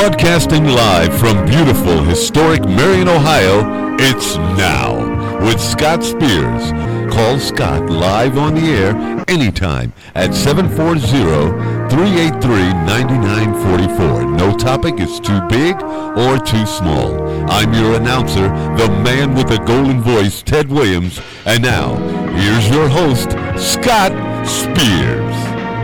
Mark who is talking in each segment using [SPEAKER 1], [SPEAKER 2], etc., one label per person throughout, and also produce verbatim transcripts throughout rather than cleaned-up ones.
[SPEAKER 1] Broadcasting live from beautiful, historic Marion, Ohio, it's Now with Scott Spears. Call Scott live on the air anytime at seven four zero, three eight three, nine nine four four. No topic is too big or too small. I'm your announcer, the man with the golden voice, Ted Williams. And now, here's your host, Scott Spears.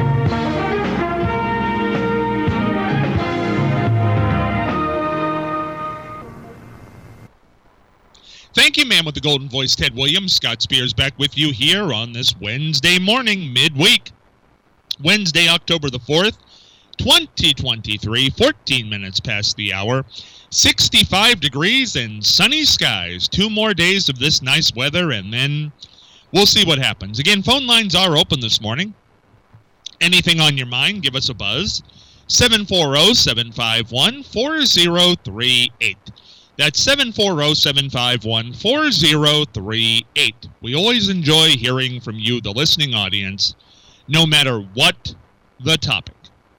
[SPEAKER 2] Thank you, man with the golden voice, Ted Williams. Scott Spears back with you here on this Wednesday morning, midweek. Wednesday, October the fourth, twenty twenty-three, fourteen minutes past the hour, sixty-five degrees and sunny skies. Two more days of this nice weather, and then we'll see what happens. Again, phone lines are open this morning. Anything on your mind, give us a buzz. seven four zero, seven five one, four zero three eight. That's seven four zero, seven five one, four zero three eight. We always enjoy hearing from you, the listening audience, no matter what the topic.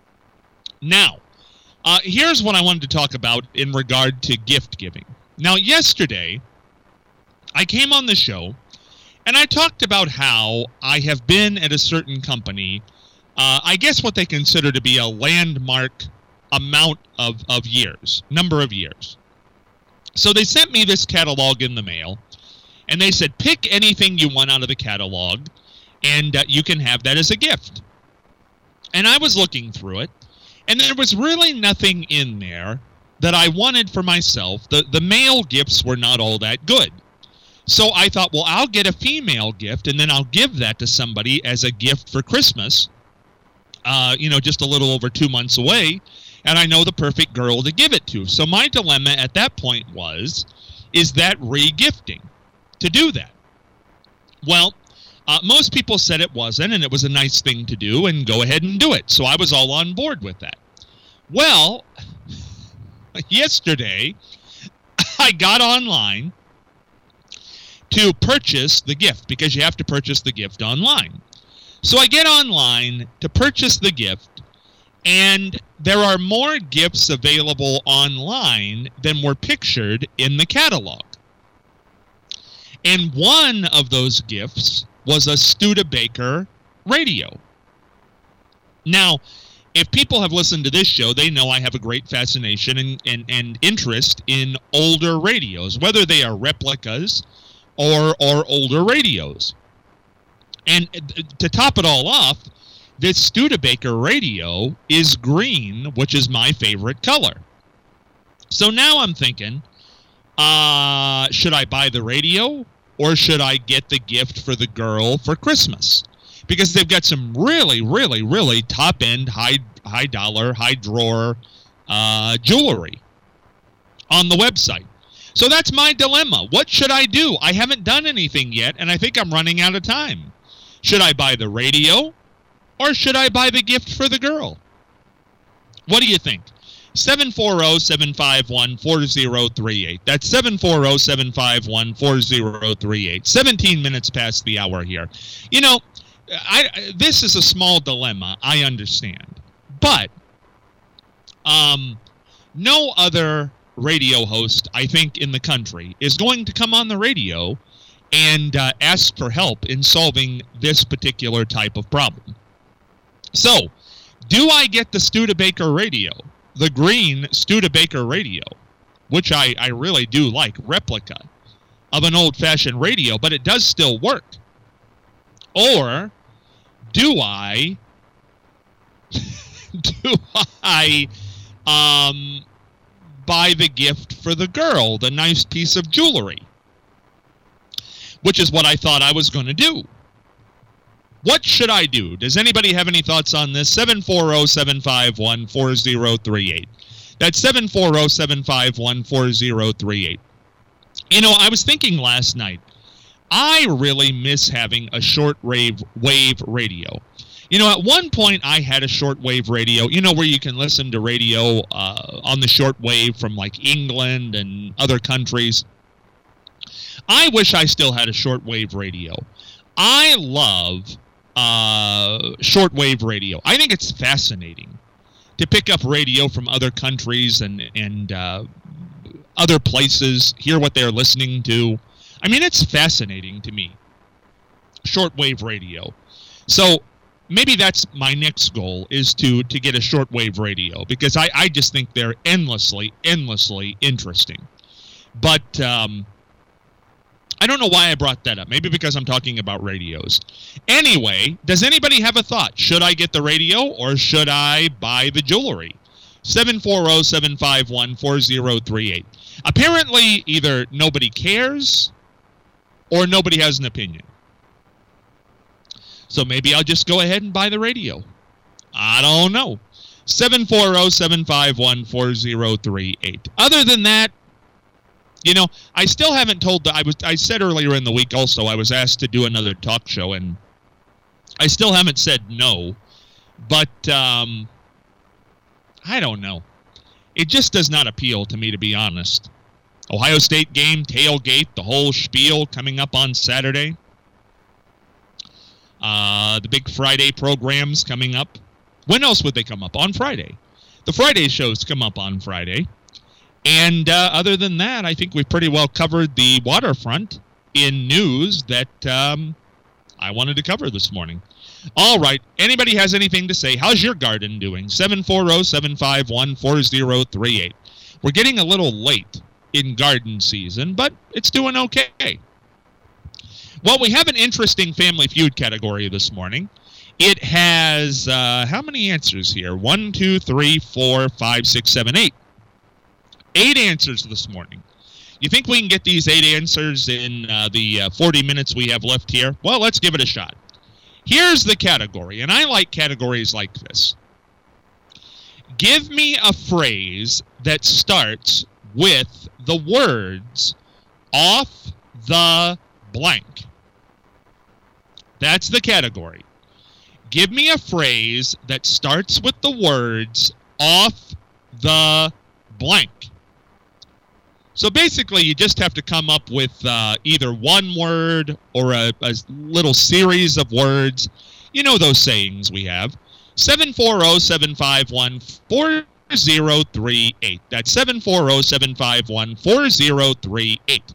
[SPEAKER 2] Now, uh, here's what I wanted to talk about in regard to gift giving. Now, yesterday, I came on the show, and I talked about how I have been at a certain company, uh, I guess what they consider to be a landmark amount of, of years, number of years. So they sent me this catalog in the mail, and they said, pick anything you want out of the catalog, and uh, you can have that as a gift. And I was looking through it, and there was really nothing in there that I wanted for myself. The, the male gifts were not all that good. So I thought, well, I'll get a female gift, and then I'll give that to somebody as a gift for Christmas, uh, you know, just a little over two months away. And I know the perfect girl to give it to. So my dilemma at that point was, is that re-gifting to do that? Well, uh, most people said it wasn't, and it was a nice thing to do, and go ahead and do it. So I was all on board with that. Well, yesterday, I got online to purchase the gift, because you have to purchase the gift online. So I get online to purchase the gift, and there are more gifts available online than were pictured in the catalog. And one of those gifts was a Studebaker radio. Now, if people have listened to this show, they know I have a great fascination and, and, and interest in older radios, whether they are replicas or, or older radios. And to top it all off, this Studebaker radio is green, which is my favorite color. So now I'm thinking, uh, should I buy the radio, or should I get the gift for the girl for Christmas? Because they've got some really, really, really top-end, high, high dollar, high drawer uh, jewelry on the website. So that's my dilemma. What should I do? I haven't done anything yet, and I think I'm running out of time. Should I buy the radio, or should I buy the gift for the girl? What do you think? seven four zero, seven five one, four zero three eight. That's seven four zero, seven five one, four zero three eight. seventeen minutes past the hour here. You know, I, this is a small dilemma, I understand. But um, no other radio host, I think, in the country is going to come on the radio and uh, ask for help in solving this particular type of problem. So, do I get the Studebaker radio, the green Studebaker radio, which I, I really do like, replica of an old-fashioned radio, but it does still work? Or do I, do I um, buy the gift for the girl, the nice piece of jewelry, which is what I thought I was going to do? What should I do? Does anybody have any thoughts on this? seven four zero, seven five one, four zero three eight. That's seven four zero, seven five one, four zero three eight. You know, I was thinking last night, I really miss having a shortwave wave radio. You know, at one point I had a shortwave radio, you know, where you can listen to radio uh, on the shortwave from like England and other countries. I wish I still had a shortwave radio. I love uh, shortwave radio. I think it's fascinating. to pick up radio from other countries and, and uh, other places, hear what they're listening to. I mean, it's fascinating to me. Shortwave radio. So maybe that's my next goal, is to, to get a shortwave radio, because I, I just think they're endlessly, endlessly interesting. But um, I don't know why I brought that up. Maybe because I'm talking about radios. Anyway, does anybody have a thought? Should I get the radio or should I buy the jewelry? seven four zero, seven five one, four zero three eight. Apparently, either nobody cares or nobody has an opinion. So maybe I'll just go ahead and buy the radio. I don't know. seven four zero, seven five one, four zero three eight. Other than that, you know, I still haven't told the, I was I said earlier in the week also I was asked to do another talk show, and I still haven't said no. But um I don't know. It just does not appeal to me, to be honest. Ohio State game, tailgate, the whole spiel coming up on Saturday. Uh, the big Friday programs coming up. When else would they come up? On Friday. The Friday shows come up on Friday. And uh, other than that, I think we've pretty well covered the waterfront in news that um, I wanted to cover this morning. All right. Anybody has anything to say? How's your garden doing? seven four zero, seven five one, four zero three eight. We're getting a little late in garden season, but it's doing okay. Well, we have an interesting Family Feud category this morning. It has, uh, how many answers here? One, two, three, four, five, six, seven, eight. Eight answers this morning. You think we can get these eight answers in uh, the uh, forty minutes we have left here? Well, let's give it a shot. Here's the category, and I like categories like this. Give me a phrase that starts with the words off the blank. That's the category. Give me a phrase that starts with the words off the blank. So basically, you just have to come up with uh, either one word or a, a little series of words. You know those sayings we have. seven four zero, seven five one, four zero three eight. That's seven four zero, seven five one, four zero three eight.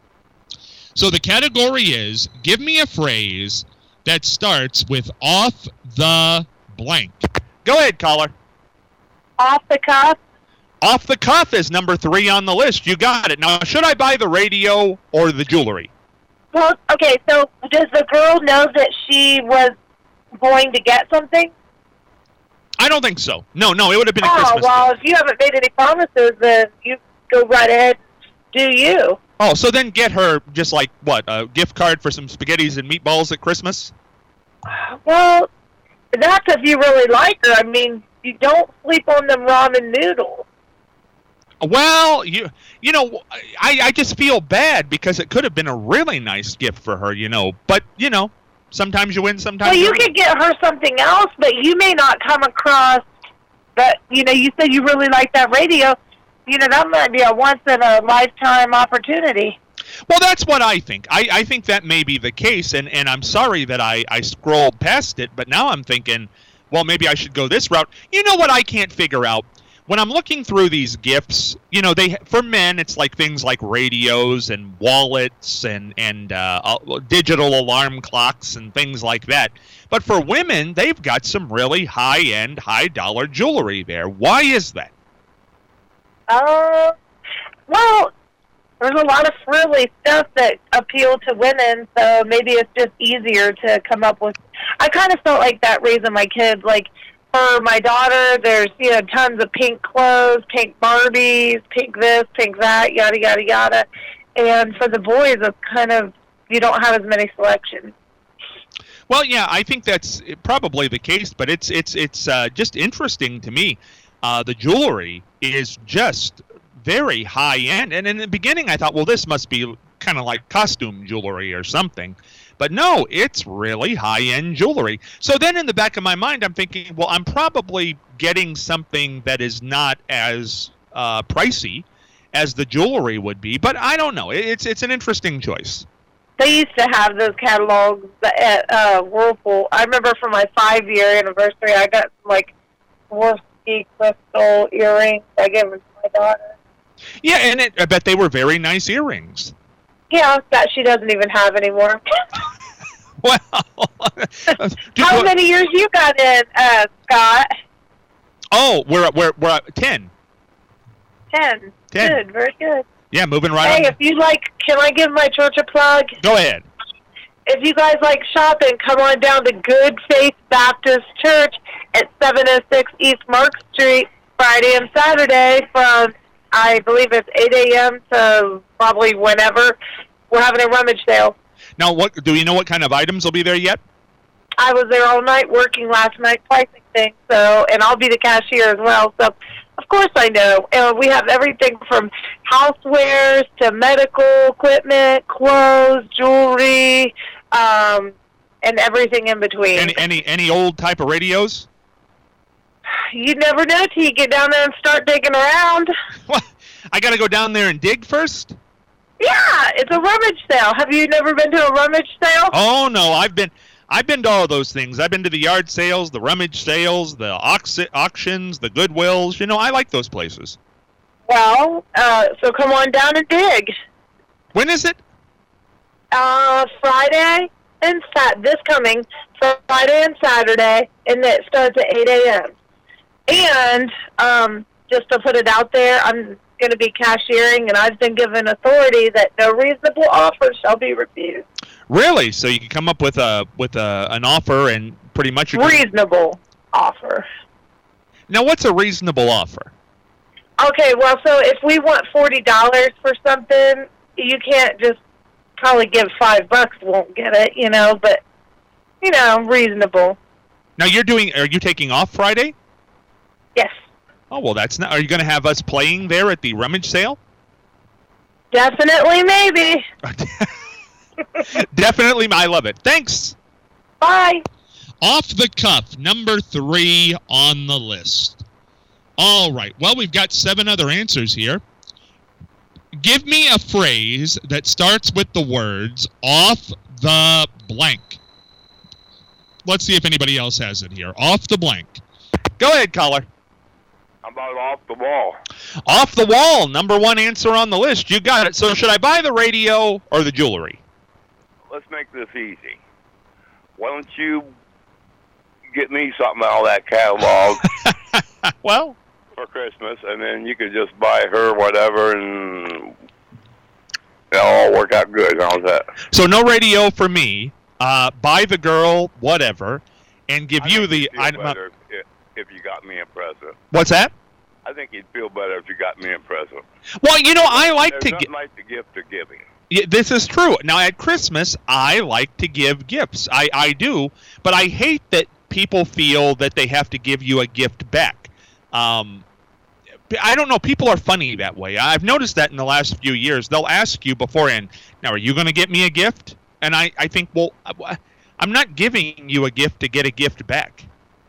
[SPEAKER 2] So the category is, give me a phrase that starts with off the blank. Go ahead, caller.
[SPEAKER 3] Off the cuff.
[SPEAKER 2] Off the cuff is number three on the list. You got it. Now, should I buy the radio or the jewelry?
[SPEAKER 3] Well, okay, so does the girl know that she was going to get something?
[SPEAKER 2] I don't think so. No, no, it would have been a
[SPEAKER 3] oh,
[SPEAKER 2] Christmas
[SPEAKER 3] well,
[SPEAKER 2] gift.
[SPEAKER 3] if you haven't made any promises, then you go right ahead and do you.
[SPEAKER 2] Oh, so then get her just like, what, a gift card for some spaghettis and meatballs at Christmas?
[SPEAKER 3] Well, that's if you really like her. I mean, you don't sleep on them ramen noodles.
[SPEAKER 2] Well, you you know, I, I just feel bad because it could have been a really nice gift for her, you know. But, you know, sometimes you win, sometimes
[SPEAKER 3] well,
[SPEAKER 2] you
[SPEAKER 3] you could get her something else, but you may not come across that, you know, you said you really like that radio. You know, that might be a once-in-a-lifetime opportunity.
[SPEAKER 2] Well, that's what I think. I, I think that may be the case, and, and I'm sorry that I, I scrolled past it, but now I'm thinking, well, maybe I should go this route. You know what I can't figure out? When I'm looking through these gifts, you know, they for men, it's like things like radios and wallets and, and uh, digital alarm clocks and things like that. But for women, they've got some really high-end, high-dollar jewelry there. Why is that?
[SPEAKER 3] Uh, well, there's a lot of frilly stuff that appeal to women, so maybe it's just easier to come up with. I kind of felt like that raising my kids. Like, for my daughter, there's, you know, tons of pink clothes, pink Barbies, pink this, pink that, yada, yada, yada. And for the boys, it's kind of, you don't have as many selections.
[SPEAKER 2] Well, yeah, I think that's probably the case, but it's it's it's uh, just interesting to me. Uh, the jewelry is just very high-end. And in the beginning, I thought, well, this must be kind of like costume jewelry or something. But no, it's really high-end jewelry. So then in the back of my mind, I'm thinking, well, I'm probably getting something that is not as uh, pricey as the jewelry would be. But I don't know. It's it's an interesting choice.
[SPEAKER 3] They used to have those catalogs at uh, Whirlpool. I remember for my five-year anniversary, I got, like, worth Swarovski crystal earrings. I gave them to my daughter.
[SPEAKER 2] Yeah, and it, I bet they were very nice earrings.
[SPEAKER 3] Yeah, that she doesn't even have anymore.
[SPEAKER 2] Well,
[SPEAKER 3] how what, many years you got in, uh, Scott?
[SPEAKER 2] Oh, we're we're we're at ten.
[SPEAKER 3] Ten. Ten. Good, very good.
[SPEAKER 2] Yeah, moving right
[SPEAKER 3] hey,
[SPEAKER 2] on.
[SPEAKER 3] Hey, if you like, can I give my church a plug?
[SPEAKER 2] Go ahead.
[SPEAKER 3] If you guys like shopping, come on down to Good Faith Baptist Church at seven oh six East Mark Street, Friday and Saturday from, I believe it's eight a.m. to probably whenever. We're having a rummage sale.
[SPEAKER 2] Now, what do you know what kind of items will be there yet?
[SPEAKER 3] I was there all night working last night, pricing things, so, and I'll be the cashier as well, so of course I know. And we have everything from housewares to medical equipment, clothes, jewelry, um, and everything in between.
[SPEAKER 2] Any any any old type of radios?
[SPEAKER 3] You never know till you get down there and start digging around.
[SPEAKER 2] What? I got to go down there and dig first?
[SPEAKER 3] Yeah, it's a rummage sale. Have you never been to a rummage sale?
[SPEAKER 2] Oh no, I've been. I've been to all those things. I've been to the yard sales, the rummage sales, the aux- auctions, the Goodwills. You know, I like those places.
[SPEAKER 3] Well, uh, so come on down and dig.
[SPEAKER 2] When is it?
[SPEAKER 3] Uh, Friday and Sat. This coming Friday and Saturday, and it starts at eight a.m. And um, just to put it out there, I'm going to be cashiering, and I've been given authority that no reasonable offer shall be refused.
[SPEAKER 2] Really? So you can come up with a with a an offer and pretty much you're
[SPEAKER 3] reasonable offer.
[SPEAKER 2] Now, what's a reasonable offer?
[SPEAKER 3] Okay, well, so if we want forty dollars for something, you can't just probably give five bucks. Won't get it, you know. But you know, reasonable.
[SPEAKER 2] Now you're doing. Are you taking off Friday?
[SPEAKER 3] Yes.
[SPEAKER 2] Oh well, that's not. Are you going to have us playing there at the rummage sale?
[SPEAKER 3] Definitely, maybe.
[SPEAKER 2] Definitely, I love it. Thanks.
[SPEAKER 3] Bye.
[SPEAKER 2] Off the cuff, number three on the list. All right. Well, we've got seven other answers here. Give me a phrase that starts with the words off the blank. Let's see if anybody else has it here. Off the blank. Go ahead, caller.
[SPEAKER 4] How about off the wall?
[SPEAKER 2] Off the wall, number one answer on the list. You got it. So should I buy the radio or the jewelry?
[SPEAKER 4] Let's make this easy. Why don't you get me something out of that catalog
[SPEAKER 2] well,
[SPEAKER 4] for Christmas, and then you could just buy her whatever, and it'll all work out good. How's that?
[SPEAKER 2] So no radio for me. Uh, buy the girl whatever, and give
[SPEAKER 4] I
[SPEAKER 2] you
[SPEAKER 4] think
[SPEAKER 2] the.
[SPEAKER 4] you'd feel
[SPEAKER 2] I,
[SPEAKER 4] better if, if you got me a present.
[SPEAKER 2] What's that?
[SPEAKER 4] I think you'd feel better if you got me a present.
[SPEAKER 2] Well, you know, I like
[SPEAKER 4] There's
[SPEAKER 2] to
[SPEAKER 4] nothing
[SPEAKER 2] get.
[SPEAKER 4] like the gift of giving.
[SPEAKER 2] Yeah, this is true. Now, at Christmas, I like to give gifts. I, I do, but I hate that people feel that they have to give you a gift back. Um, I don't know. People are funny that way. I've noticed that in the last few years. They'll ask you beforehand, now, are you going to get me a gift? And I, I think, well, I'm not giving you a gift to get a gift back.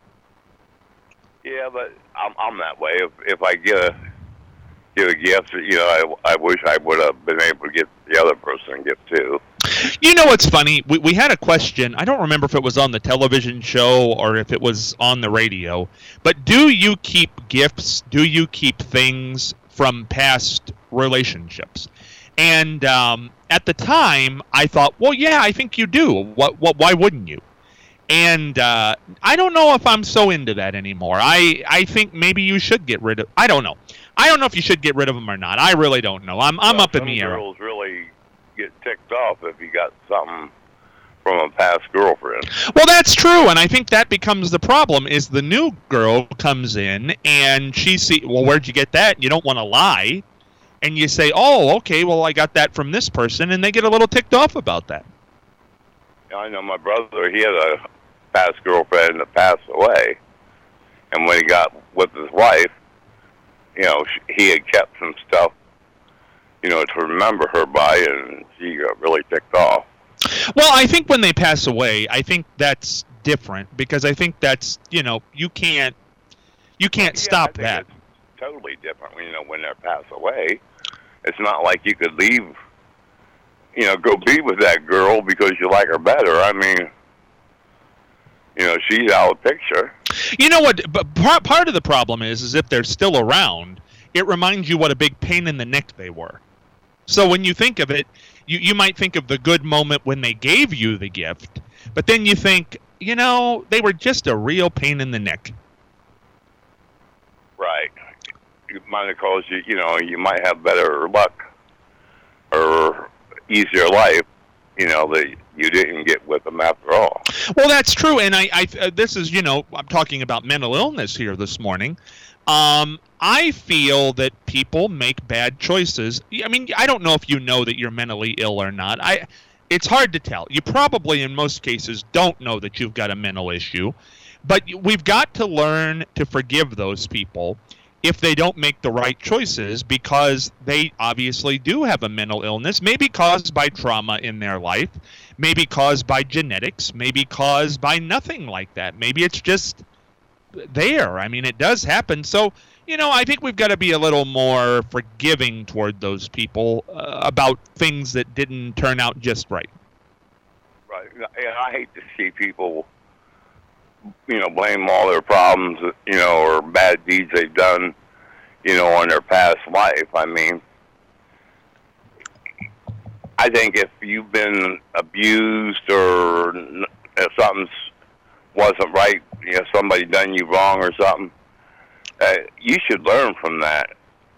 [SPEAKER 4] Yeah, but I'm, I'm that way. If, if I get a... Get a gift, you know, I, I wish I would have been able to get the other person a gift too.
[SPEAKER 2] You know what's funny? We, we had a question. I don't remember if it was on the television show or if it was on the radio. But do you keep gifts? Do you keep things from past relationships? And um, at the time, I thought, well, yeah, I think you do. What? What? Why wouldn't you? And uh, I don't know if I'm so into that anymore. I, I think maybe you should get rid of. I don't know. I don't know if you should get rid of them or not. I really don't know. I'm I'm
[SPEAKER 4] well,
[SPEAKER 2] up in the air.
[SPEAKER 4] Some girls really get ticked off if you got something from a past girlfriend.
[SPEAKER 2] Well, that's true, and I think that becomes the problem. Is the new girl comes in and she see, well, where'd you get that? You don't want to lie, and you say, oh, okay, well, I got that from this person, and they get a little ticked off about that.
[SPEAKER 4] Yeah, I know my brother. He had a past girlfriend that passed away, and when he got with his wife, you know, he had kept some stuff, you know, to remember her by, and she got really ticked off.
[SPEAKER 2] Well, I think when they pass away, I think that's different because I think that's, you know, you can't, you can't
[SPEAKER 4] yeah,
[SPEAKER 2] stop
[SPEAKER 4] I think
[SPEAKER 2] that.
[SPEAKER 4] It's totally different, you know, when they pass away. It's not like you could leave, you know, go be with that girl because you like her better. I mean, you know, she's out of the picture.
[SPEAKER 2] You know what? But part part of the problem is, is if they're still around, it reminds you what a big pain in the neck they were. So when you think of it, you, you might think of the good moment when they gave you the gift, but then you think, you know, they were just a real pain in the neck.
[SPEAKER 4] Right. You might have caused you, you know, you might have better luck or easier life, you know, that you didn't get with them after all.
[SPEAKER 2] Well, that's true, and I, I uh, this is, you know, I'm talking about mental illness here this morning. Um, I feel that people make bad choices. I mean, I don't know if you know that you're mentally ill or not. I, it's hard to tell. You probably, in most cases, don't know that you've got a mental issue, but we've got to learn to forgive those people if they don't make the right choices, because they obviously do have a mental illness, maybe caused by trauma in their life, maybe caused by genetics, maybe caused by nothing like that. Maybe it's just there. I mean, it does happen. So, you know, I think we've got to be a little more forgiving toward those people uh, about things that didn't turn out just right.
[SPEAKER 4] Right. And I hate to see people, you know, blame all their problems, you know, or bad deeds they've done, you know, on their past life. I mean, I think if you've been abused or if something wasn't right, you know, somebody done you wrong or something, uh, you should learn from that.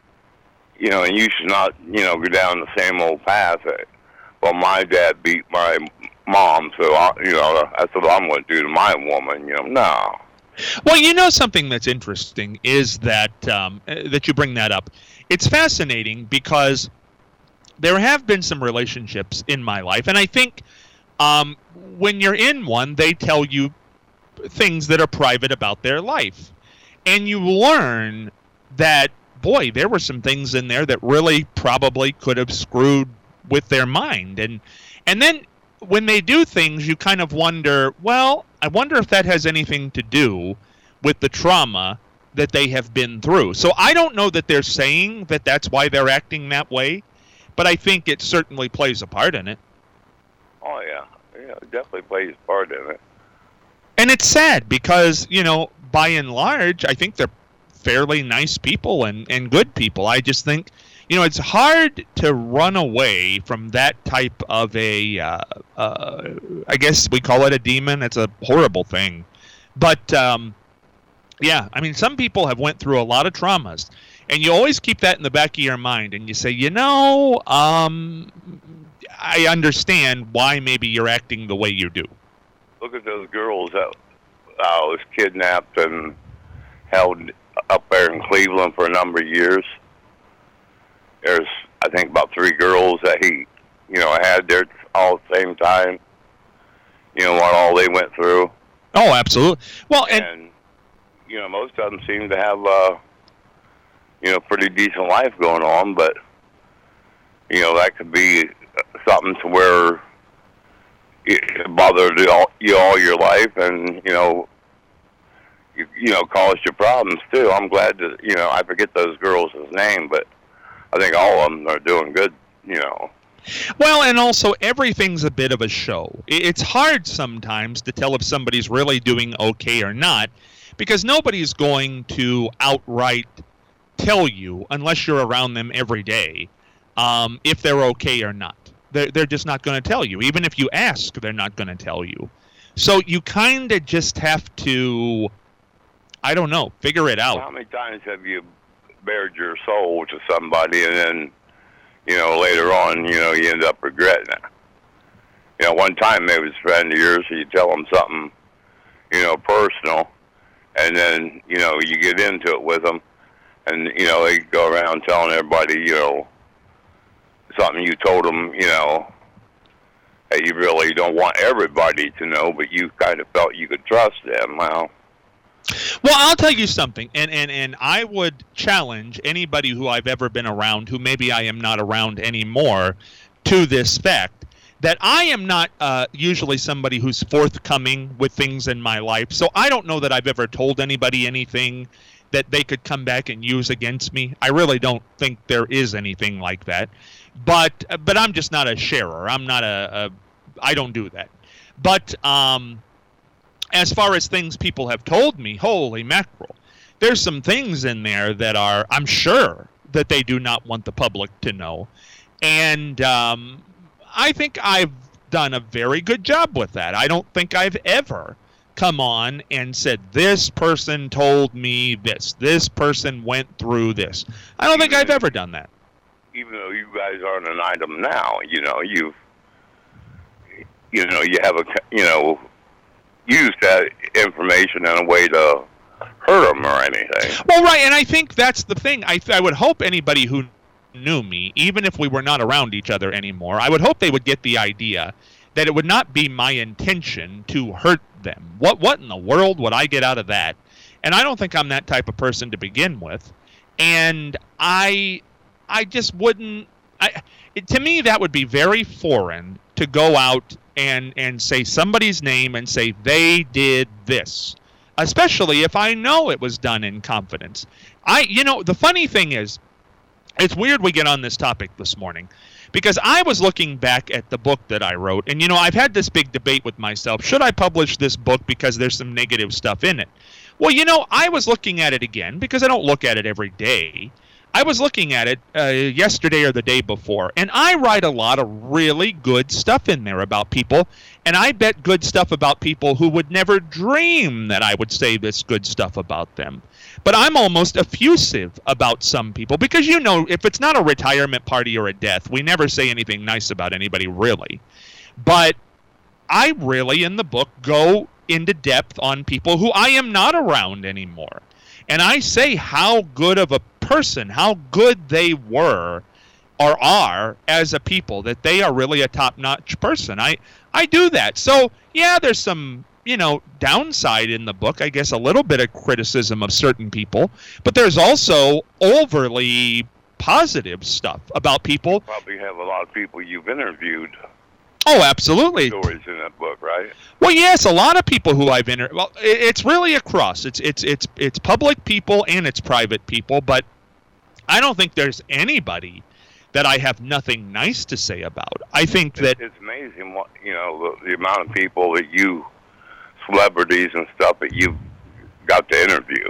[SPEAKER 4] You know, and you should not, you know, go down the same old path. Well, my dad beat my mom, so, I, you know, that's what I'm going to do to my woman. You know, no.
[SPEAKER 2] Well, you know, something that's interesting is that um, that you bring that up. It's fascinating because there have been some relationships in my life, and I think um, when you're in one, they tell you things that are private about their life, and you learn that, boy, there were some things in there that really probably could have screwed with their mind, and and then when they do things, you kind of wonder, well, I wonder if that has anything to do with the trauma that they have been through. So I don't know that they're saying that that's why they're acting that way, but I think it certainly plays a part in it.
[SPEAKER 4] Oh, yeah. Yeah, it definitely plays a part in it.
[SPEAKER 2] And it's sad because, you know, by and large, I think they're fairly nice people and, and good people. I just think, you know, it's hard to run away from that type of a, uh, uh, I guess we call it a demon. It's a horrible thing. But, um, yeah, I mean, some people have went through a lot of traumas. And you always keep that in the back of your mind. And you say, you know, um, I understand why maybe you're acting the way you do.
[SPEAKER 4] Look at those girls that uh, was kidnapped and held up there in Cleveland for a number of years. There's, I think, about three girls that he, you know, had there all at the same time. You know, what all they went through.
[SPEAKER 2] Oh, absolutely. Well, and,
[SPEAKER 4] and you know, most of them seem to have, uh, you know, pretty decent life going on, but, you know, that could be something to where it bothered you all, you all your life and, you know, you, you know, caused you problems, too. I'm glad to, you know, I forget those girls' name, but I think all of them are doing good, you know.
[SPEAKER 2] Well, and also everything's a bit of a show. It's hard sometimes to tell if somebody's really doing okay or not, because nobody's going to outright tell you, unless you're around them every day, um, if they're okay or not. They're, they're just not going to tell you. Even if you ask, they're not going to tell you. So you kind of just have to, I don't know, figure it out.
[SPEAKER 4] How many times have you bared your soul to somebody and then, you know, later on, you know, you end up regretting it? You know, one time maybe it was a friend of yours, so you tell them something, you know, personal, and then, you know, you get into it with them, and, you know, they go around telling everybody, you know, something you told them, you know, that you really don't want everybody to know, but you kind of felt you could trust them. Well,
[SPEAKER 2] Well, I'll tell you something, and, and, and I would challenge anybody who I've ever been around, who maybe I am not around anymore, to this fact, that I am not uh, usually somebody who's forthcoming with things in my life. So I don't know that I've ever told anybody anything that they could come back and use against me. I really don't think there is anything like that. But but I'm just not a sharer. I'm not a, a I don't do that. But um, as far as things people have told me, holy mackerel, there's some things in there that are, I'm sure, that they do not want the public to know. And um, I think I've done a very good job with that. I don't think I've ever come on and said, this person told me this, this person went through this. I don't think I've ever done that.
[SPEAKER 4] Even though you guys aren't an item now, you know, you've, you know, you have a, you know, used that information in a way to hurt them or anything.
[SPEAKER 2] Well, right, and I think that's the thing. I, I would hope anybody who knew me, even if we were not around each other anymore, I would hope they would get the idea that it would not be my intention to hurt them. What what in the world would I get out of that? And I don't think I'm that type of person to begin with. And I I just wouldn't I it, to me that would be very foreign to go out and and say somebody's name and say they did this, especially if I know it was done in confidence. I you know, the funny thing is, it's weird we get on this topic this morning, because I was looking back at the book that I wrote, and, you know, I've had this big debate with myself. Should I publish this book because there's some negative stuff in it? Well, you know, I was looking at it again, because I don't look at it every day. I was looking at it uh, yesterday or the day before, and I write a lot of really good stuff in there about people, and I bet good stuff about people who would never dream that I would say this good stuff about them. But I'm almost effusive about some people, because, you know, if it's not a retirement party or a death, we never say anything nice about anybody, really. But I really, in the book, go into depth on people who I am not around anymore. And I say how good of a person, how good they were or are as a people, that they are really a top-notch person. I, I do that. So, yeah, there's some, you know, downside in the book, I guess, a little bit of criticism of certain people, but there's also overly positive stuff about people.
[SPEAKER 4] You probably have a lot of people you've interviewed.
[SPEAKER 2] Oh, absolutely.
[SPEAKER 4] Stories in that book, right?
[SPEAKER 2] Well, yes, a lot of people who I've interviewed. Well, it's really across. It's it's it's it's public people and it's private people, but I don't think there's anybody that I have nothing nice to say about. I think that
[SPEAKER 4] it's amazing what, you know, the, the amount of people that you, celebrities and stuff, that you've got to interview.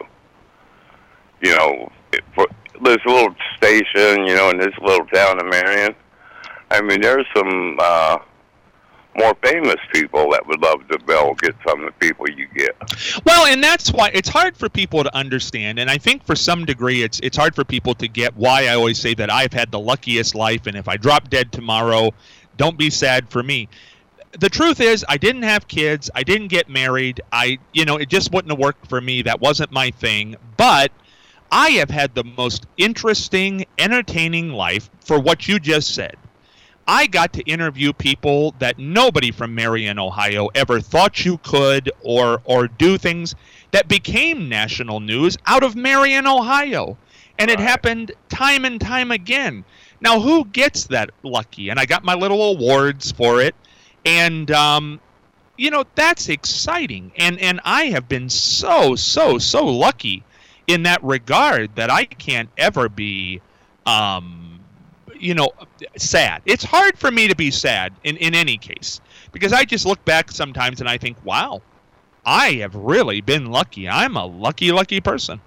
[SPEAKER 4] You know, it, for this little station, you know, in this little town of Marion, I mean, there's some uh, more famous people that would love to be able to get some of the people you get.
[SPEAKER 2] Well, and that's why it's hard for people to understand, and I think for some degree it's it's hard for people to get why I always say that I've had the luckiest life, and if I drop dead tomorrow, don't be sad for me. The truth is, I didn't have kids, I didn't get married, I, you know, it just wouldn't have worked for me, that wasn't my thing, but I have had the most interesting, entertaining life for what you just said. I got to interview people that nobody from Marion, Ohio ever thought you could, or or do things that became national news out of Marion, Ohio. And it happened time and time again. Now, who gets that lucky? And I got my little awards for it. And, um, you know, that's exciting. And, and I have been so, so, so lucky in that regard that I can't ever be... Um, you know, sad. It's hard for me to be sad in, in any case, because I just look back sometimes and I think, wow, I have really been lucky. I'm a lucky, lucky person.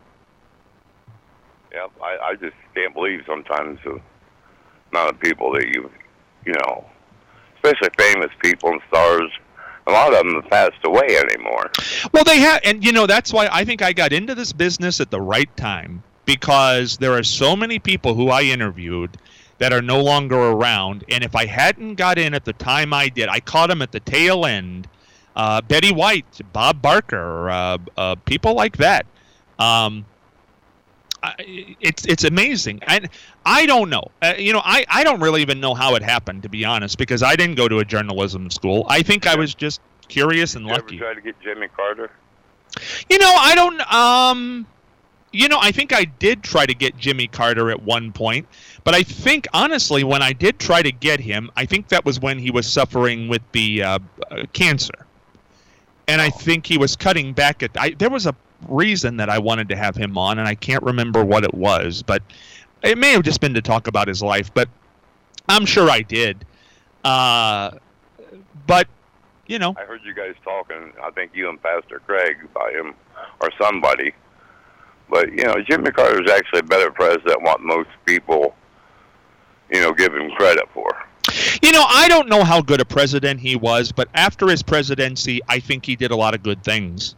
[SPEAKER 4] Yeah, I, I just can't believe sometimes the amount of people that you, you know, especially famous people and stars, a lot of them have passed away anymore.
[SPEAKER 2] Well, they have, and you know, that's why I think I got into this business at the right time, because there are so many people who I interviewed that are no longer around, and if I hadn't got in at the time I did, I caught them at the tail end. Uh, Betty White, Bob Barker, uh, uh, people like that. Um, I, it's it's amazing. And I don't know. Uh, you know, I, I don't really even know how it happened, to be honest, because I didn't go to a journalism school. I think I was just curious and
[SPEAKER 4] Did you
[SPEAKER 2] lucky.
[SPEAKER 4] ever try to get Jimmy Carter?
[SPEAKER 2] You know, I don't... Um, You know, I think I did try to get Jimmy Carter at one point, but I think, honestly, when I did try to get him, I think that was when he was suffering with the uh, uh, cancer. And I think he was cutting back at... I, there was a reason that I wanted to have him on, and I can't remember what it was, but it may have just been to talk about his life, but I'm sure I did. Uh, but you know.
[SPEAKER 4] I heard you guys talking, I think you and Pastor Craig, about him or somebody. But, you know, Jimmy Carter is actually a better president than what most people, you know, give him credit for.
[SPEAKER 2] You know, I don't know how good a president he was, but after his presidency, I think he did a lot of good things.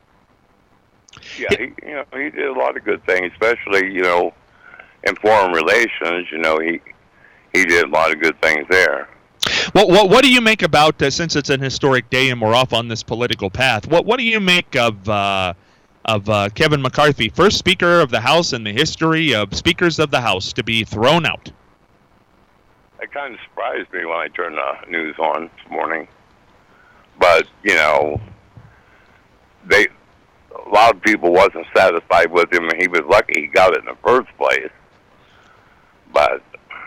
[SPEAKER 4] Yeah, he, you know, he did a lot of good things, especially, you know, in foreign relations. You know, he he did a lot of good things there.
[SPEAKER 2] What what what do you make about uh, since it's an historic day and we're off on this political path? What what do you make of uh, of uh, Kevin McCarthy, first Speaker of the House in the history of Speakers of the House to be thrown out?
[SPEAKER 4] It kind of surprised me when I turned the news on this morning. But, you know, they a lot of people wasn't satisfied with him, and he was lucky he got it in the first place. But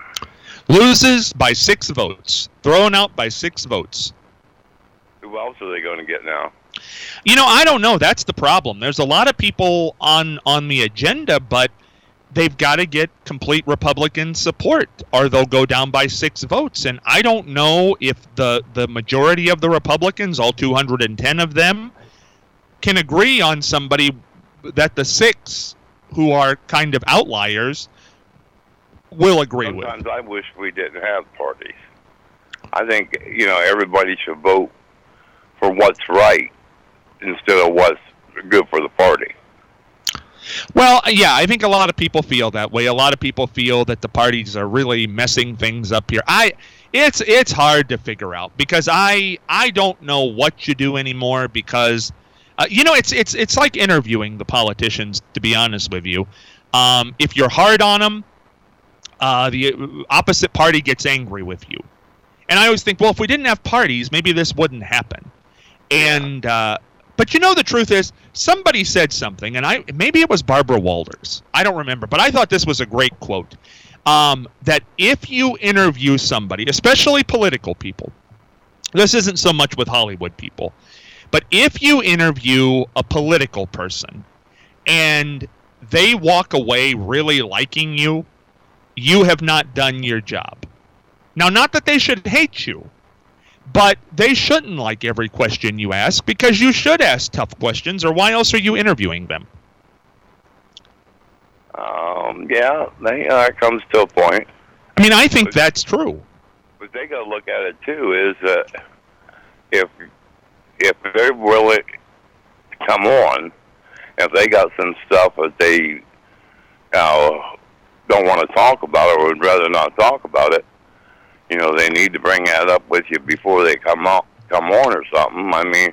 [SPEAKER 2] loses by six votes, thrown out by six votes.
[SPEAKER 4] Who else are they going to get now?
[SPEAKER 2] You know, I don't know. That's the problem. There's a lot of people on on the agenda, but they've got to get complete Republican support or they'll go down by six votes. And I don't know if the, the majority of the Republicans, all two hundred ten of them, can agree on somebody that the six who are kind of outliers will agree with.
[SPEAKER 4] Sometimes I wish we didn't have parties. I think, you know, everybody should vote for what's right instead of what's good for the party.
[SPEAKER 2] Well, yeah, I think a lot of people feel that way. A lot of people feel that the parties are really messing things up here. I, it's it's hard to figure out because I I don't know what you do anymore because, uh, you know, it's it's it's like interviewing the politicians. To be honest with you, um, if you're hard on them, uh, the opposite party gets angry with you. And I always think, well, if we didn't have parties, maybe this wouldn't happen. And uh, but you know, the truth is, somebody said something, and I maybe it was Barbara Walters. I don't remember, but I thought this was a great quote. Um, that if you interview somebody, especially political people, this isn't so much with Hollywood people, but if you interview a political person and they walk away really liking you, you have not done your job. Now, not that they should hate you, but they shouldn't like every question you ask because you should ask tough questions, or why else are you interviewing them?
[SPEAKER 4] Um, yeah, they, uh, it comes to a point.
[SPEAKER 2] I mean, I think
[SPEAKER 4] but,
[SPEAKER 2] that's true.
[SPEAKER 4] But they got to look at it, too, is that if, if they're willing to come on, if they got some stuff that they you know, don't want to talk about or would rather not talk about it, you know, they need to bring that up with you before they come on, come on or something. I mean,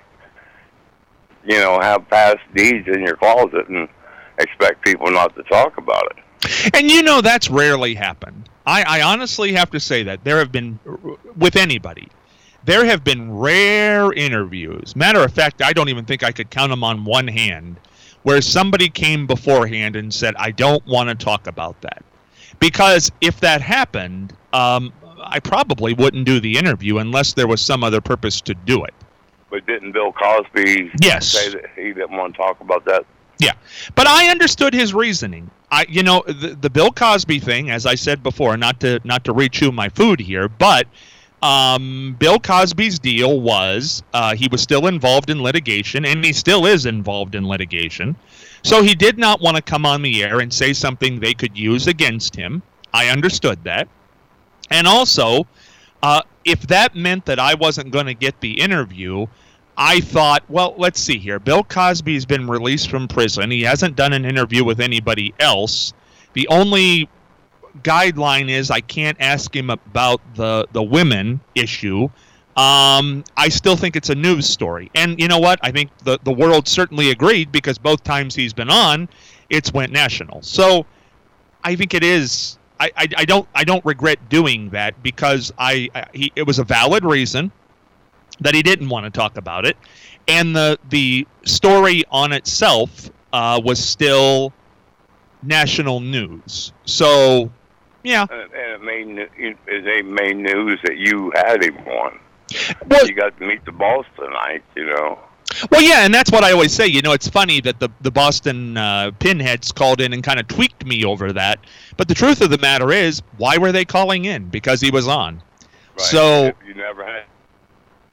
[SPEAKER 4] you know, have past deeds in your closet and expect people not to talk about it.
[SPEAKER 2] And, you know, that's rarely happened. I, I honestly have to say that. There have been, with anybody, there have been rare interviews. Matter of fact, I don't even think I could count them on one hand, where somebody came beforehand and said, I don't want to talk about that. Because if that happened, um, I probably wouldn't do the interview unless there was some other purpose to do it.
[SPEAKER 4] But didn't Bill Cosby
[SPEAKER 2] yes.
[SPEAKER 4] say that he didn't want to talk about that?
[SPEAKER 2] Yeah, but I understood his reasoning. I, you know, the, the Bill Cosby thing, as I said before, not to not to rechew my food here, but um, Bill Cosby's deal was uh, he was still involved in litigation, and he still is involved in litigation. So he did not want to come on the air and say something they could use against him. I understood that. And also, uh, if that meant that I wasn't going to get the interview, I thought, well, let's see here. Bill Cosby's been released from prison. He hasn't done an interview with anybody else. The only guideline is I can't ask him about the, the women issue. Um, I still think it's a news story. And you know what? I think the, the world certainly agreed because both times he's been on, it's went national. So I think it is... I, I, I don't I don't regret doing that because I, I he, it was a valid reason that he didn't want to talk about it, and the the story on itself uh, was still national news. So, yeah,
[SPEAKER 4] and, and it made it made news that you had him on.
[SPEAKER 2] Well,
[SPEAKER 4] you got to meet the boss tonight, you know.
[SPEAKER 2] Well, yeah, and that's what I always say. You know, it's funny that the, the Boston uh, pinheads called in and kind of tweaked me over that. But the truth of the matter is, why were they calling in? Because he was on.
[SPEAKER 4] Right.
[SPEAKER 2] So
[SPEAKER 4] you never had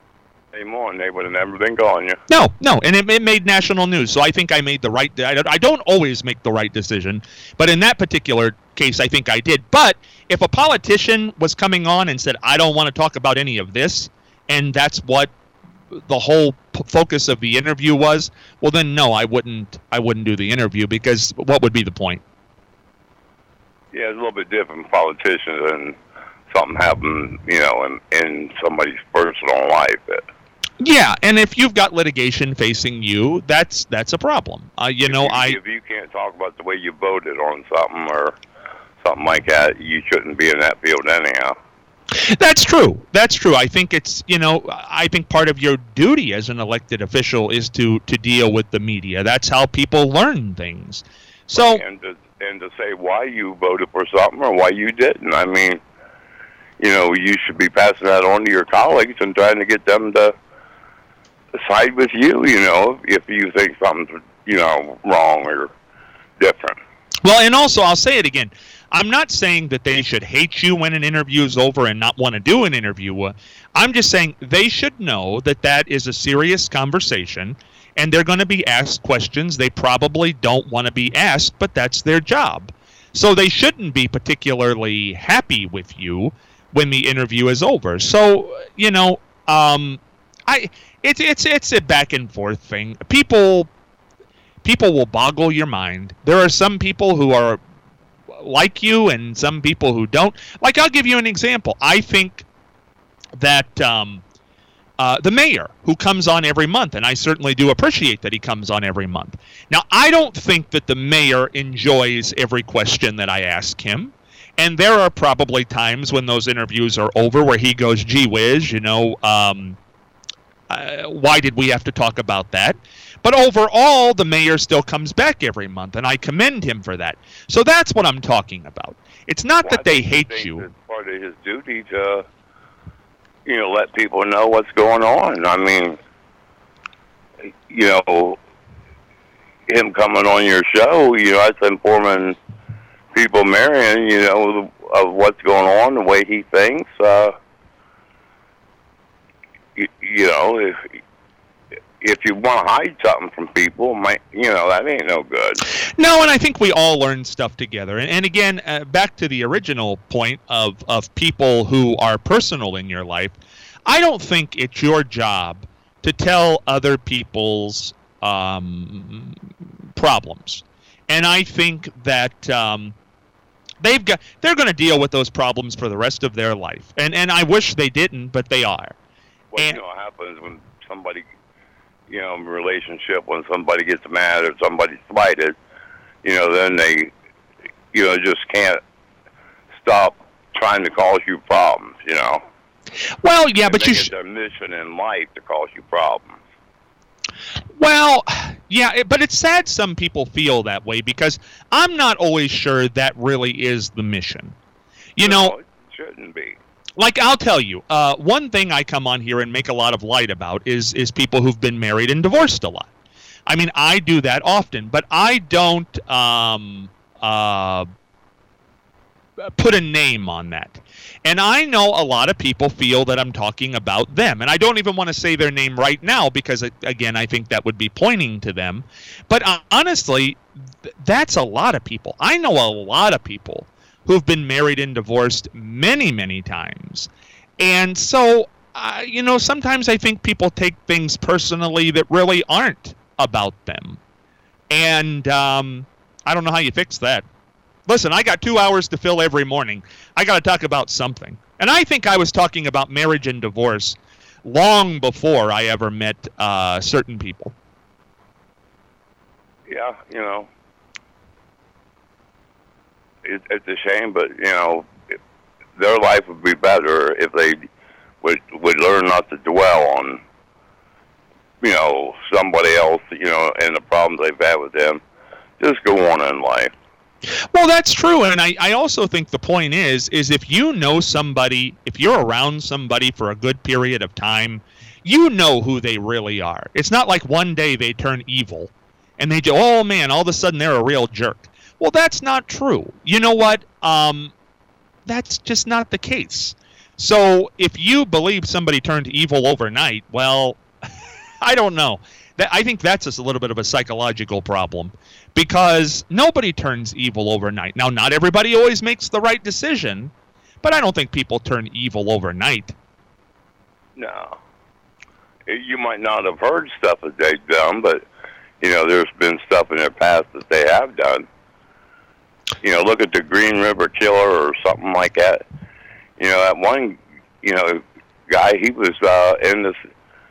[SPEAKER 4] anymore, and they would have never been calling you.
[SPEAKER 2] No, no, and it, it made national news. So I think I made the right. I don't, I don't always make the right decision, but in that particular case, I think I did. But if a politician was coming on and said, "I don't want to talk about any of this," and that's what the whole p- focus of the interview was, well, then no, I wouldn't. I wouldn't do the interview, because what would be the point?
[SPEAKER 4] Yeah, it's a little bit different from politicians, and something happened, you know, in, in somebody's personal life. That,
[SPEAKER 2] Yeah, and if you've got litigation facing you, that's that's a problem. Uh, you know,
[SPEAKER 4] if you,
[SPEAKER 2] I
[SPEAKER 4] if you can't talk about the way you voted on something or something like that, you shouldn't be in that field anyhow.
[SPEAKER 2] That's true. That's true. I think it's, you know, I think part of your duty as an elected official is to to deal with the media. That's how people learn things. So
[SPEAKER 4] and to, and to say why you voted for something or why you didn't. I mean, you know, you should be passing that on to your colleagues and trying to get them to side with you, you know, if you think something's, you know, wrong or different.
[SPEAKER 2] Well, and also, I'll say it again. I'm not saying that they should hate you when an interview is over and not want to do an interview. I'm just saying they should know that that is a serious conversation, and they're going to be asked questions they probably don't want to be asked, but that's their job. So they shouldn't be particularly happy with you when the interview is over. So, you know, um, I it's it's it's a back and forth thing. People people will boggle your mind. There are some people who are like you and some people who don't. Like, I'll give you an example. I think that um, uh, the mayor, who comes on every month, and I certainly do appreciate that he comes on every month. Now, I don't think that the mayor enjoys every question that I ask him. And there are probably times when those interviews are over where he goes, gee whiz, you know, um, uh, why did we have to talk about that? But overall, the mayor still comes back every month, and I commend him for that. So that's what I'm talking about. It's not
[SPEAKER 4] Well,
[SPEAKER 2] that they
[SPEAKER 4] I
[SPEAKER 2] hate
[SPEAKER 4] think
[SPEAKER 2] you.
[SPEAKER 4] It's part of his duty to, you know, let people know what's going on. I mean, you know, him coming on your show, you know, that's informing people, Marion, you know, of what's going on, the way he thinks. Uh, you, you know, if if you want to hide something from people, might, you know, that ain't no good.
[SPEAKER 2] No, and I think we all learn stuff together. And, and again, uh, back to the original point of, of people who are personal in your life, I don't think it's your job to tell other people's um, problems. And I think that um, they've got they're going to deal with those problems for the rest of their life. And and I wish they didn't, but they are.
[SPEAKER 4] Well,
[SPEAKER 2] and,
[SPEAKER 4] you know what happens when somebody, you know, in a relationship, when somebody gets mad or somebody's slighted, you know, then they, you know, just can't stop trying to cause you problems, you know.
[SPEAKER 2] Well, yeah,
[SPEAKER 4] and
[SPEAKER 2] but you
[SPEAKER 4] it's
[SPEAKER 2] should.
[SPEAKER 4] their mission in life to cause you problems.
[SPEAKER 2] Well, yeah, it, but it's sad some people feel that way, because I'm not always sure that really is the mission. You
[SPEAKER 4] no,
[SPEAKER 2] know,
[SPEAKER 4] it shouldn't be.
[SPEAKER 2] Like, I'll tell you, uh, one thing I come on here and make a lot of light about is is people who've been married and divorced a lot. I mean, I do that often, but I don't um, uh, put a name on that. And I know a lot of people feel that I'm talking about them. And I don't even want to say their name right now because, again, I think that would be pointing to them. But uh, honestly, th- that's a lot of people. I know a lot of people who've been married and divorced many, many times. And so, uh, you know, sometimes I think people take things personally that really aren't about them. And um, I don't know how you fix that. Listen, I got two hours to fill every morning. I got to talk about something. And I think I was talking about marriage and divorce long before I ever met uh, certain people.
[SPEAKER 4] Yeah, you know, it, it's a shame, but, you know, it, their life would be better if they would would learn not to dwell on, you know, somebody else, you know, and the problems they've had with them. Just go on in life.
[SPEAKER 2] Well, that's true, and I, I also think the point is, is if you know somebody, if you're around somebody for a good period of time, you know who they really are. It's not like one day they turn evil, and they go, oh man, all of a sudden they're a real jerk. Well, that's not true. You know what? Um, that's just not the case. So if you believe somebody turned evil overnight, well, I don't know. That I think that's just a little bit of a psychological problem, because nobody turns evil overnight. Now, not everybody always makes the right decision, but I don't think people turn evil overnight.
[SPEAKER 4] No. You might not have heard stuff that they've done, but, you know, there's been stuff in their past that they have done. You know, look at the Green River Killer or something like that. You know, that one, you know, guy, he was uh, in the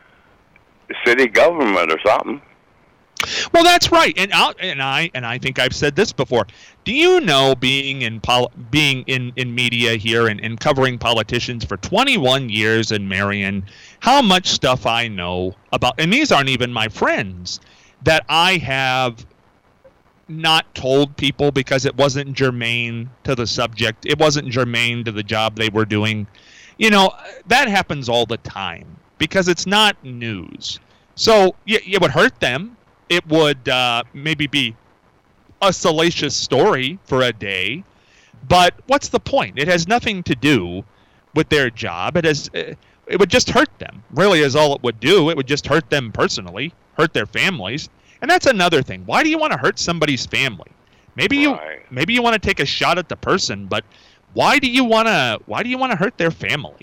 [SPEAKER 4] city government or something.
[SPEAKER 2] Well, that's right, and I and I and I think I've said this before. Do you know, being in pol- being in, in media here and, and covering politicians for twenty-one years in Marion, how much stuff I know about, and these aren't even my friends, that I have not told people because it wasn't germane to the subject. It wasn't germane to the job they were doing. You know, that happens all the time because it's not news. So yeah, it would hurt them. It would uh, maybe be a salacious story for a day, but what's the point? It has nothing to do with their job. It has, it would just hurt them. Really, is all it would do. It would just hurt them personally, hurt their families, and that's another thing. Why do you want to hurt somebody's family? Maybe you,
[SPEAKER 4] Right.
[SPEAKER 2] maybe you want to take a shot at the person, but why do you want to? Why do you want to hurt their family?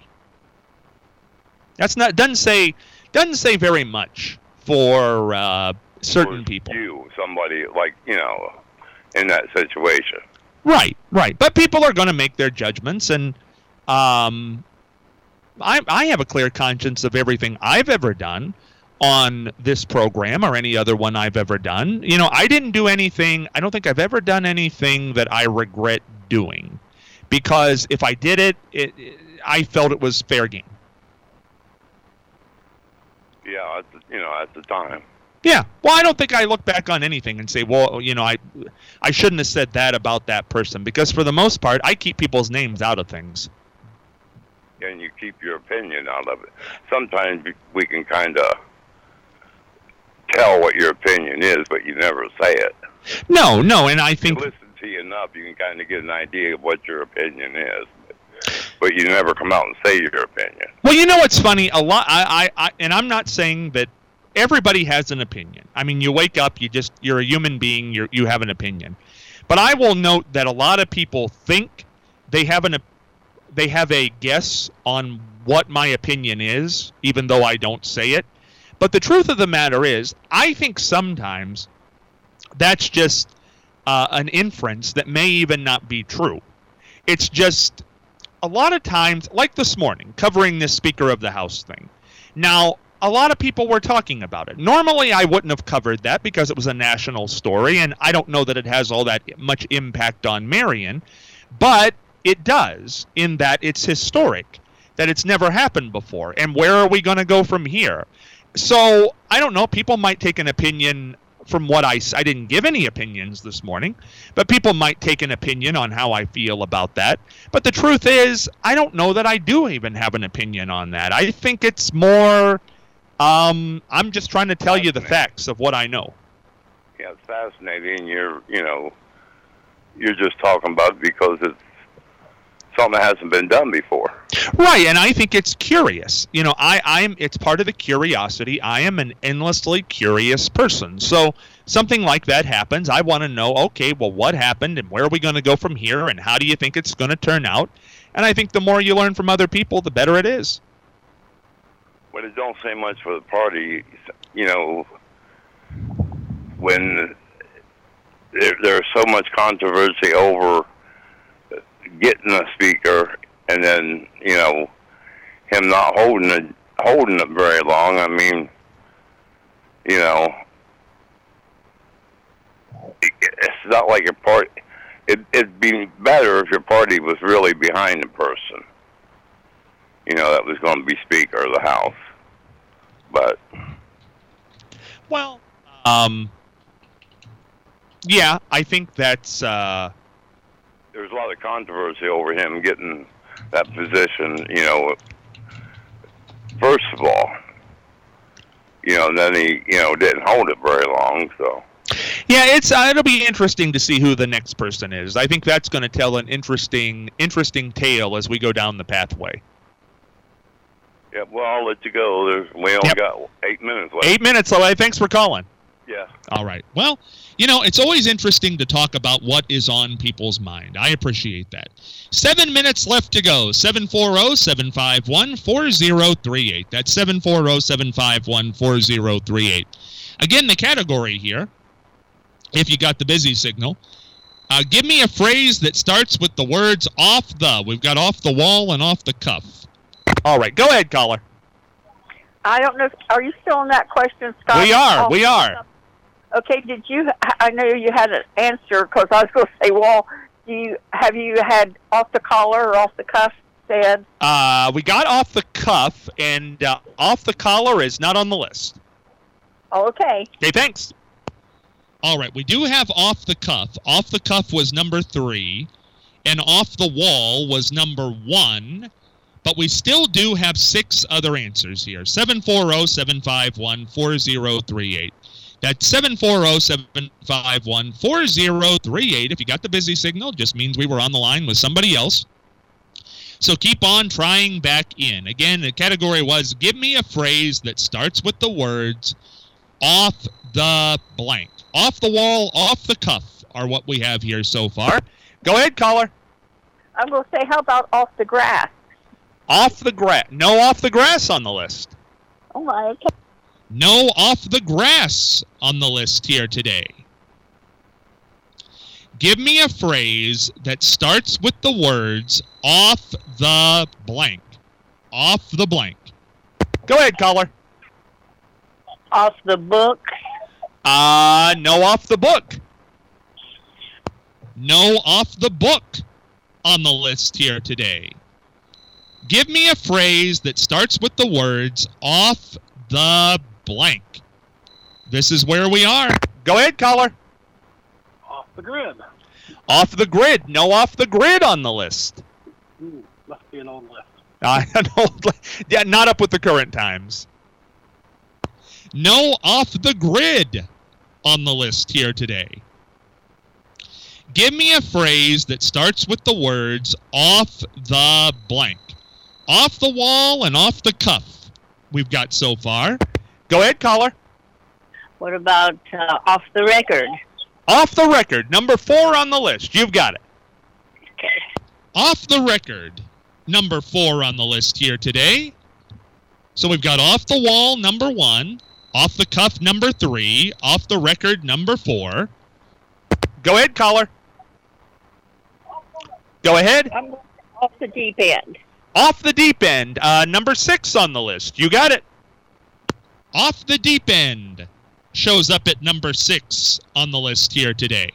[SPEAKER 2] That's not doesn't say doesn't say very much for uh, certain
[SPEAKER 4] Or
[SPEAKER 2] people.
[SPEAKER 4] You, somebody like, you know, in that situation.
[SPEAKER 2] Right, right. But people are going to make their judgments, and um, I, I have a clear conscience of everything I've ever done on this program or any other one I've ever done. You know, I didn't do anything. I don't think I've ever done anything that I regret doing, because if I did it, it, it I felt it was fair game.
[SPEAKER 4] Yeah, at the, you know, at the time.
[SPEAKER 2] Yeah. Well, I don't think I look back on anything and say, well, you know, I I shouldn't have said that about that person, because for the most part, I keep people's names out of things.
[SPEAKER 4] And you keep your opinion out of it. Sometimes we can kind of tell what your opinion is, but you never say it.
[SPEAKER 2] No, no, and I
[SPEAKER 4] If you
[SPEAKER 2] think
[SPEAKER 4] listen to you enough, you can kind of get an idea of what your opinion is. But you never come out and say your opinion.
[SPEAKER 2] Well, you know what's funny? A lot, I, I, I, and I'm not saying that everybody has an opinion. I mean, you wake up, you just, you're a human being, you you have an opinion. But I will note that a lot of people think they have an, they have a guess on what my opinion is, even though I don't say it. But the truth of the matter is, I think sometimes that's just uh, an inference that may even not be true. It's just, a lot of times, like this morning, covering this Speaker of the House thing. Now, a lot of people were talking about it. Normally, I wouldn't have covered that because it was a national story, and I don't know that it has all that much impact on Marion, but it does, in that it's historic, that it's never happened before. And where are we going to go from here? So, I don't know, people might take an opinion from what I, I didn't give any opinions this morning, but people might take an opinion on how I feel about that. But the truth is, I don't know that I do even have an opinion on that. I think it's more, um, I'm just trying to tell you the facts of what I know.
[SPEAKER 4] Yeah, it's fascinating. You're, you know, you're just talking about it because it's something that hasn't been done before.
[SPEAKER 2] Right, and I think it's curious. You know, I, I'm. It's part of the curiosity. I am an endlessly curious person. So something like that happens. I want to know, okay, well, what happened, and where are we going to go from here, and how do you think it's going to turn out? And I think the more you learn from other people, the better it is.
[SPEAKER 4] But it don't say much for the party. You know, when there, there's so much controversy over getting a speaker, and then, you know, him not holding it, holding it very long. I mean, you know, it, it's not like your party. It, it'd be better if your party was really behind the person, you know, that was going to be Speaker of the House. But
[SPEAKER 2] well, um, yeah, I think that's. Uh,
[SPEAKER 4] There's a lot of controversy over him getting that position, you know, first of all, you know, and then he, you know, didn't hold it very long, so.
[SPEAKER 2] Yeah, it's uh, it'll be interesting to see who the next person is. I think that's going to tell an interesting, interesting tale as we go down the pathway.
[SPEAKER 4] Yeah, well, I'll let you go. There's, we only
[SPEAKER 2] Yep.
[SPEAKER 4] got eight minutes left.
[SPEAKER 2] Eight minutes away. Thanks for calling.
[SPEAKER 4] Yeah.
[SPEAKER 2] All right. Well, you know, it's always interesting to talk about what is on people's mind. I appreciate that. Seven minutes left to go. seven four zero, seven five one, four zero three eight. That's seven four zero, seven five one, four zero three eight. Again, the category here, if you got the busy signal, uh, give me a phrase that starts with the words off the. We've got off the wall and off the cuff. All right. Go ahead, caller.
[SPEAKER 5] I don't know. If, are you still on that question, Scott?
[SPEAKER 2] We are.
[SPEAKER 5] Oh,
[SPEAKER 2] We are.
[SPEAKER 5] Okay. Did you? I know you had an answer because I was going to say, well, do you have you had off the collar or off the cuff said?
[SPEAKER 2] Uh, we got off the cuff, and uh, off the collar is not on the list.
[SPEAKER 5] Oh, okay.
[SPEAKER 2] Okay, thanks. All right, we do have off the cuff. Off the cuff was number three, and off the wall was number one. But we still do have six other answers here. seven four zero, seven five one, four zero three eight. That's seven four zero, seven five one, four zero three eight. If you got the busy signal, just means we were on the line with somebody else. So keep on trying back in. Again, the category was give me a phrase that starts with the words off the blank. Off the wall, off the cuff are what we have here so far. Go ahead, caller.
[SPEAKER 5] I'm going to say, how about off the grass?
[SPEAKER 2] Off the grass. No off the grass on the list.
[SPEAKER 5] Oh, my. Okay.
[SPEAKER 2] No off the grass on the list here today. Give me a phrase that starts with the words off the blank. Off the blank. Go ahead, caller.
[SPEAKER 5] Off the book.
[SPEAKER 2] Uh, no off the book. No off the book on the list here today. Give me a phrase that starts with the words off the blank. This is where we are. Go ahead, caller.
[SPEAKER 6] Off the grid.
[SPEAKER 2] Off the grid. No off the grid on the list.
[SPEAKER 6] Ooh, must be an old list.
[SPEAKER 2] Uh, no, yeah, not up with the current times. No off the grid on the list here today. Give me a phrase that starts with the words off the blank. Off the wall and off the cuff we've got so far. Go ahead, caller.
[SPEAKER 5] What about uh, off the record?
[SPEAKER 2] Off the record, number four on the list. You've got it.
[SPEAKER 5] Okay.
[SPEAKER 2] Off the record, number four on the list here today. So we've got off the wall, number one. Off the cuff, number three. Off the record, number four. Go ahead, caller. Go ahead.
[SPEAKER 5] I'm off the deep end.
[SPEAKER 2] Off the deep end, uh, number six on the list. You got it. Off the deep end shows up at number six on the list here today.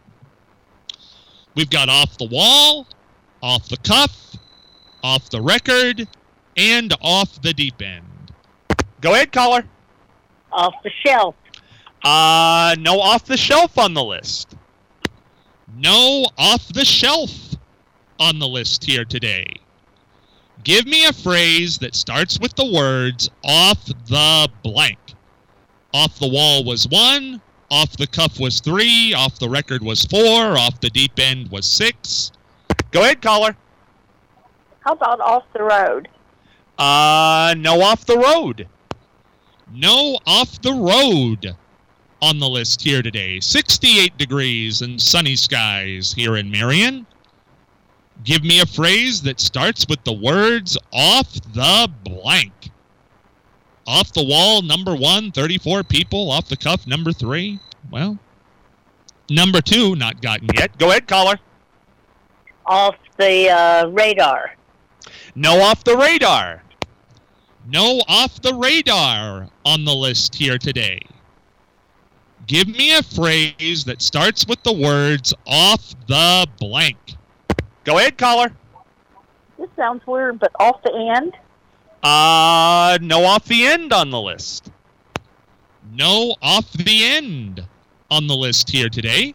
[SPEAKER 2] We've got off the wall, off the cuff, off the record, and off the deep end. Go ahead, caller.
[SPEAKER 5] Off the shelf.
[SPEAKER 2] Uh, no off the shelf on the list. No off the shelf on the list here today. Give me a phrase that starts with the words off the blank. Off the wall was one, off the cuff was three, off the record was four, off the deep end was six. Go ahead, caller.
[SPEAKER 5] How about off the road?
[SPEAKER 2] Uh, no off the road. No off the road on the list here today. sixty-eight degrees and sunny skies here in Marion. Give me a phrase that starts with the words off the blank. Off the wall, number one, thirty-four people. Off the cuff, number three. Well, number two, not gotten yet. Go ahead, caller.
[SPEAKER 5] Off the uh, radar.
[SPEAKER 2] No off the radar. No off the radar on the list here today. Give me a phrase that starts with the words off the blank. Go ahead, caller.
[SPEAKER 5] This sounds weird, but off the end?
[SPEAKER 2] Uh, no off the end on the list. No off the end on the list here today.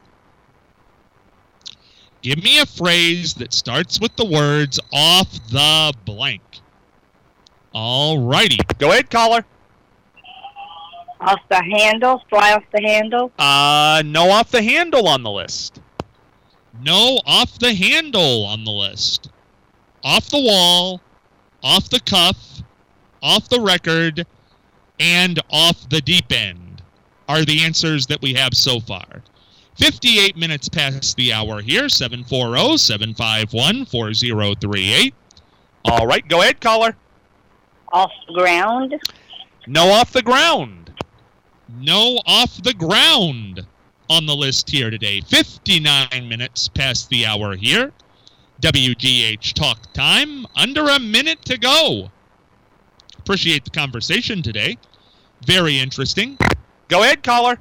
[SPEAKER 2] Give me a phrase that starts with the words off the blank. All righty. Go ahead, caller.
[SPEAKER 5] Off the handle? Fly off the handle?
[SPEAKER 2] Uh, no off the handle on the list. No off the handle on the list. Off the wall, off the cuff, off the record, and off the deep end are the answers that we have so far. fifty-eight minutes past the hour here, seven four zero, seven five one, four zero three eight. All right, go ahead, caller.
[SPEAKER 5] Off the ground.
[SPEAKER 2] No off the ground. No off the ground on the list here today. fifty-nine minutes past the hour here. W G H Talk Time. Under a minute to go. Appreciate the conversation today. Very interesting. Go ahead, caller.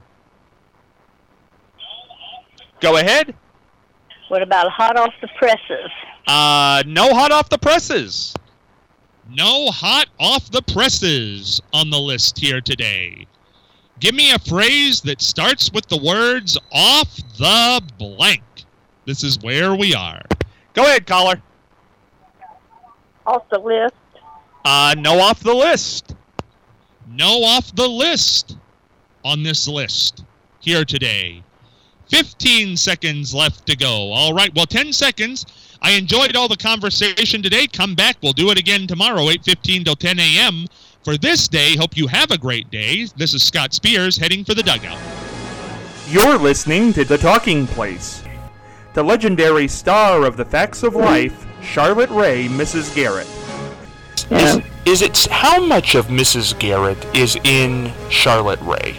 [SPEAKER 2] Go ahead.
[SPEAKER 5] What about hot off the presses?
[SPEAKER 2] Uh, no hot off the presses. No hot off the presses on the list here today. Give me a phrase that starts with the words off the blank. This is where we are. Go ahead, caller.
[SPEAKER 5] Off the list.
[SPEAKER 2] Uh, no off the list. No off the list on this list here today. fifteen seconds left to go. All right, well, ten seconds. I enjoyed all the conversation today. Come back. We'll do it again tomorrow, eight fifteen till ten a.m. For this day, hope you have a great day. This is Scott Spears heading for the dugout.
[SPEAKER 7] You're listening to The Talking Place. The legendary star of The Facts of Life, Charlotte Rae, Missus Garrett.
[SPEAKER 8] Is, is it how much of Missus Garrett is in Charlotte Rae?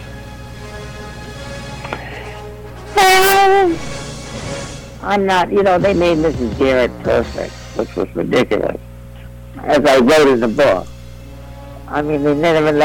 [SPEAKER 9] Well, I'm not, you know, they made Missus Garrett perfect, which was ridiculous, as I wrote in the book. I mean, they never let